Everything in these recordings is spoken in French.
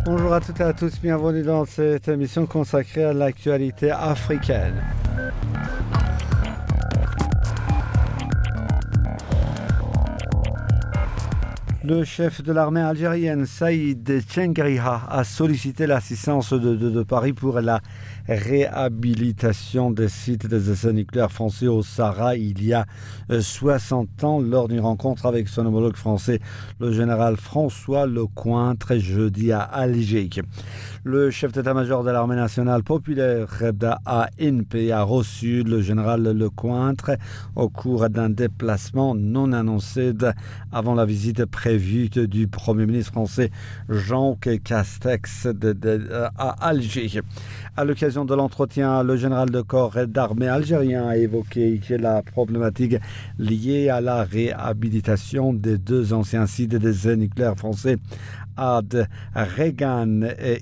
Bonjour à toutes et à tous, bienvenue dans cette émission consacrée à l'actualité africaine. Le chef de l'armée algérienne, Saïd Tchengriha, a sollicité l'assistance de Paris pour la réhabilitation des sites des essais nucléaires français au Sahara il y a 60 ans lors d'une rencontre avec son homologue français, le général François Lecointre, jeudi à Alger. Le chef d'état-major de l'armée nationale populaire ANP a reçu le général Lecointre au cours d'un déplacement non annoncé avant la visite prévue du Premier ministre français Jean Castex à Alger. À l'occasion de l'entretien, le général de corps d'armée algérien a évoqué la problématique liée à la réhabilitation des deux anciens sites des essais nucléaires français Ad Regan et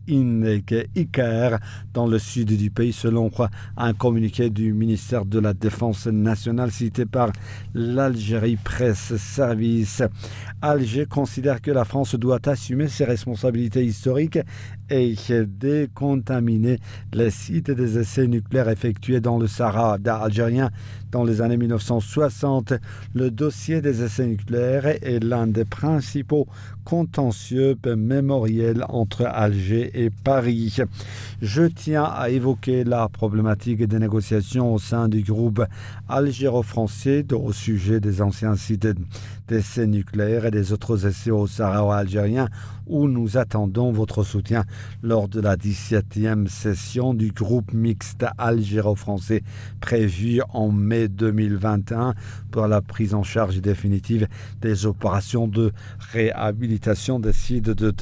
Iker dans le sud du pays, selon un communiqué du ministère de la Défense nationale cité par l'Algérie Presse Service. Alger considère que la France doit assumer ses responsabilités historiques et décontaminer les sites des essais nucléaires effectués dans le Sahara algérien dans les années 1960. Le dossier des essais nucléaires est l'un des principaux contentieux mémoriels entre Alger et Paris. Je tiens à évoquer la problématique des négociations au sein du groupe algéro-français au sujet des anciens sites d'essais nucléaires et des autres essais au Sahara algérien, où nous attendons votre soutien lors de la 17e session du groupe mixte algéro-français prévue en mai 2021 pour la prise en charge définitive des opérations de réhabilitation des sites de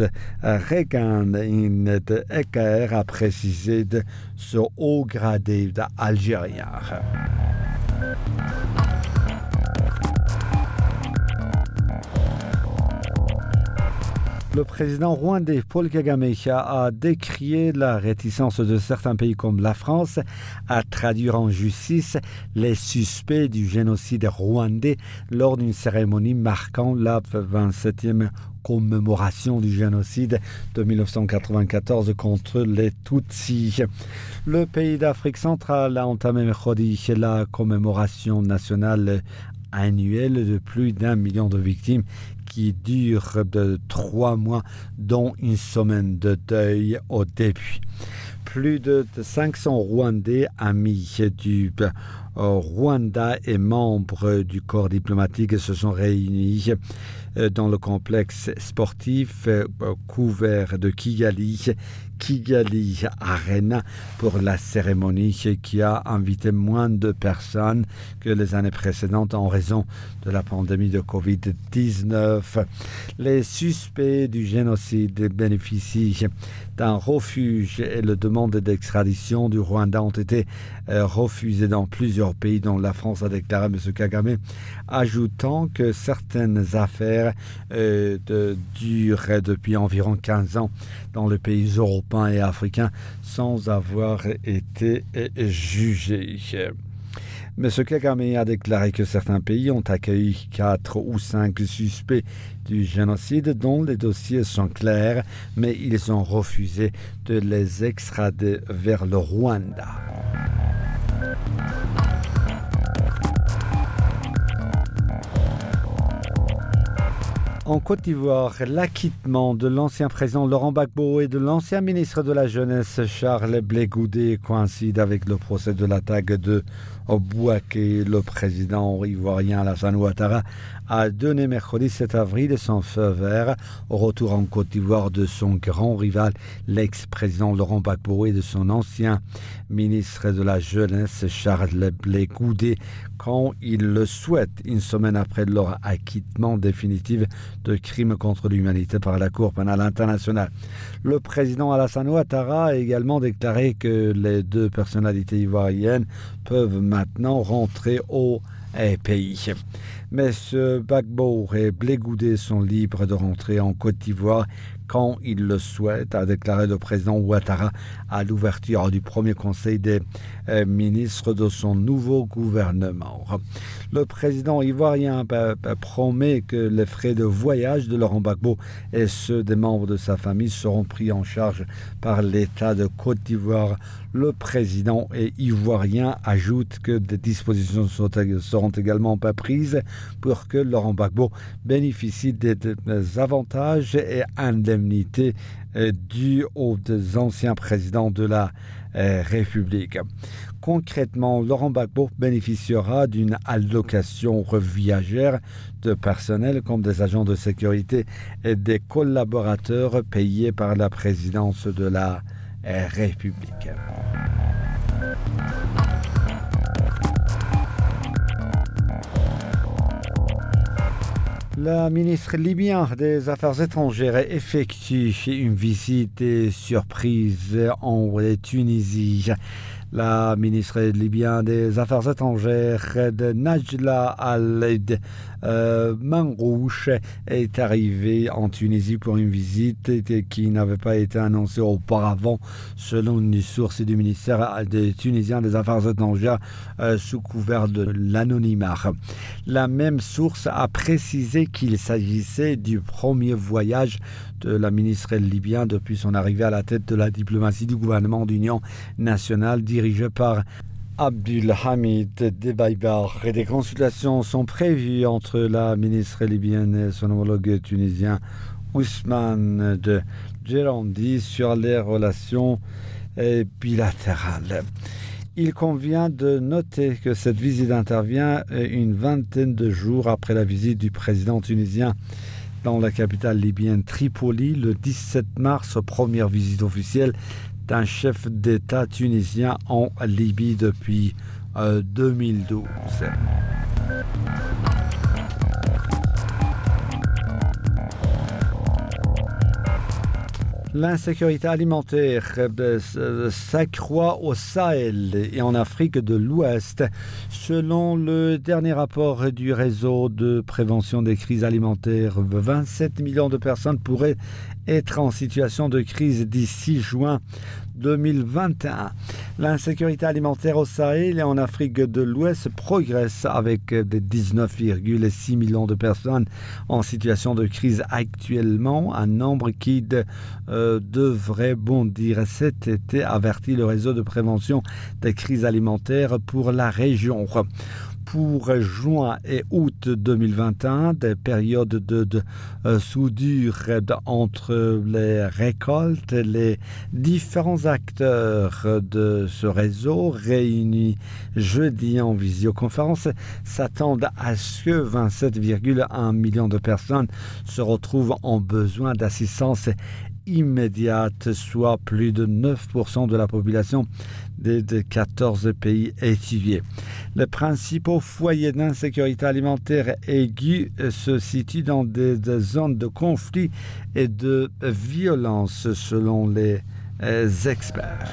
Regan et de Iker, a précisé ce haut gradé algérien. Le président rwandais Paul Kagame a décrié la réticence de certains pays comme la France à traduire en justice les suspects du génocide rwandais lors d'une cérémonie marquant la 27e commémoration du génocide de 1994 contre les Tutsis. Le pays d'Afrique centrale a entamé mercredi la commémoration nationale annuelle de plus d'1 million de victimes qui dure de 3 mois, dont une semaine de deuil au début. Plus de 500 Rwandais, amis du Rwanda et membres du corps diplomatique se sont réunis dans le complexe sportif couvert de Kigali Arena pour la cérémonie qui a invité moins de personnes que les années précédentes en raison de la pandémie de Covid-19. Les suspects du génocide bénéficient d'un refuge et les demandes d'extradition du Rwanda ont été refusées dans plusieurs pays, dont la France, a déclaré M. Kagame, ajoutant que certaines affaires durent depuis environ 15 ans dans les pays européens et africains sans avoir été jugés. M. Kagame a déclaré que certains pays ont accueilli 4 ou 5 suspects du génocide dont les dossiers sont clairs, mais ils ont refusé de les extrader vers le Rwanda. En Côte d'Ivoire, l'acquittement de l'ancien président Laurent Gbagbo et de l'ancien ministre de la Jeunesse Charles Blé Goudé coïncide avec le procès de l'attaque de Bouaké. Le président ivoirien Alassane Ouattara a donné mercredi 7 avril son feu vert au retour en Côte d'Ivoire de son grand rival, l'ex-président Laurent Gbagbo, et de son ancien ministre de la Jeunesse Charles Blé Goudé, quand il le souhaite, une semaine après leur acquittement définitif de crimes contre l'humanité par la Cour pénale internationale. Le président Alassane Ouattara a également déclaré que les deux personnalités ivoiriennes peuvent maintenant rentrer au pays. Mais ce Gbagbo et Blé Goudé sont libres de rentrer en Côte d'Ivoire quand ils le souhaitent, a déclaré le président Ouattara à l'ouverture du premier conseil des ministres de son nouveau gouvernement. Le président ivoirien promet que les frais de voyage de Laurent Gbagbo et ceux des membres de sa famille seront pris en charge par l'État de Côte d'Ivoire. Le président ivoirien ajoute que des dispositions seront également prises pour que Laurent Gbagbo bénéficie des avantages et indemnités dus aux anciens présidents de la République. Concrètement, Laurent Gbagbo bénéficiera d'une allocation viagère de personnel comme des agents de sécurité et des collaborateurs payés par la présidence de la République. La ministre libyenne des Affaires étrangères effectue une visite surprise en Tunisie. La ministre libyenne des Affaires étrangères, Najla Al-Manrouch, est arrivée en Tunisie pour une visite qui n'avait pas été annoncée auparavant, selon une source du ministère des Tunisiens des Affaires étrangères sous couvert de l'anonymat. La même source a précisé qu'il s'agissait du premier voyage de la ministre libyenne depuis son arrivée à la tête de la diplomatie du gouvernement d'union nationale dirigé par Abdulhamid Dbeibeh. Et des consultations sont prévues entre la ministre libyenne et son homologue tunisien Ousmane de Djerandi sur les relations bilatérales. Il convient de noter que cette visite intervient une vingtaine de jours après la visite du président tunisien dans la capitale libyenne Tripoli le 17 mars, première visite officielle d'un chef d'État tunisien en Libye depuis 2012. L'insécurité alimentaire s'accroît au Sahel et en Afrique de l'Ouest. Selon le dernier rapport du réseau de prévention des crises alimentaires, 27 millions de personnes pourraient être en situation de crise d'ici juin 2021. L'insécurité alimentaire au Sahel et en Afrique de l'Ouest progresse avec des 19,6 millions de personnes en situation de crise actuellement, un nombre qui devrait bondir cet été, avertit le réseau de prévention des crises alimentaires pour la région. Pour juin et août 2021, des périodes de soudure entre les récoltes. Les différents acteurs de ce réseau réunis jeudi en visioconférence s'attendent à ce que 27,1 millions de personnes se retrouvent en besoin d'assistance immédiate, soit plus de 9% de la population des 14 pays étudiés. Les principaux foyers d'insécurité alimentaire aiguë se situent dans des zones de conflit et de violence, selon les experts.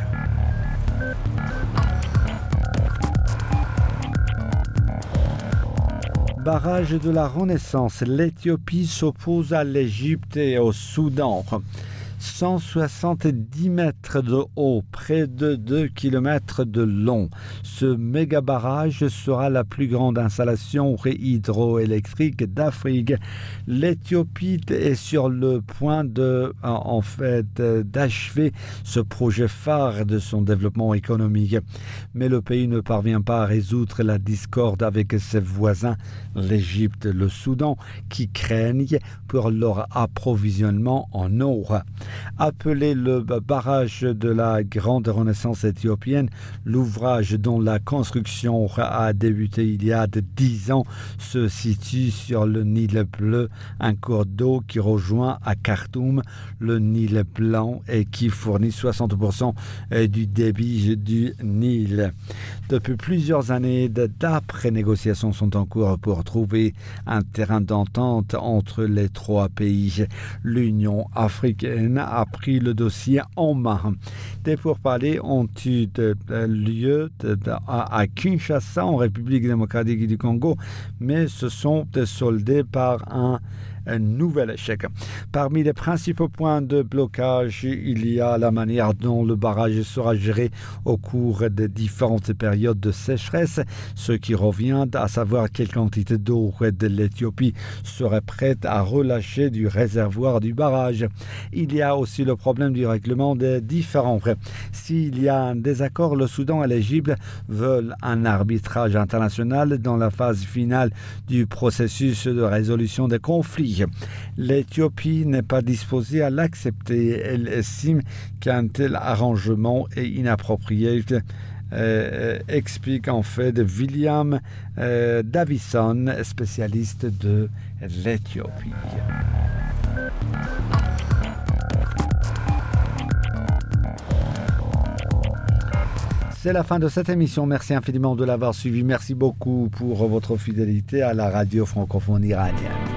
Barrage de la Renaissance, l'Éthiopie s'oppose à l'Égypte et au Soudan. 170 mètres de haut, près de 2 km de long. Ce méga barrage sera la plus grande installation hydroélectrique d'Afrique. L'Éthiopie est sur le point d'achever ce projet phare de son développement économique. Mais le pays ne parvient pas à résoudre la discorde avec ses voisins, l'Égypte et le Soudan, qui craignent pour leur approvisionnement en eau. Appelé le barrage de la Grande Renaissance éthiopienne, l'ouvrage dont la construction a débuté il y a 10 ans se situe sur le Nil Bleu, un cours d'eau qui rejoint à Khartoum le Nil Blanc et qui fournit 60% du débit du Nil. Depuis plusieurs années, d'âpres négociations sont en cours pour trouver un terrain d'entente entre les trois pays. L'Union africaine iranienne a pris le dossier en main. Des pourparlers ont eu lieu à Kinshasa, en République démocratique du Congo, mais se sont soldés par un nouvel échec. Parmi les principaux points de blocage, il y a la manière dont le barrage sera géré au cours des différentes périodes de sécheresse, ce qui revient à savoir quelle quantité d'eau de l'Éthiopie serait prête à relâcher du réservoir du barrage. Il y a aussi le problème du règlement des différends. S'il y a un désaccord, le Soudan et l'Égypte veulent un arbitrage international dans la phase finale du processus de résolution des conflits. L'Éthiopie n'est pas disposée à l'accepter. Elle estime qu'un tel arrangement est inapproprié, explique en fait William Davison, spécialiste de l'Éthiopie. C'est la fin de cette émission. Merci infiniment de l'avoir suivi. Merci beaucoup pour votre fidélité à la radio francophone iranienne.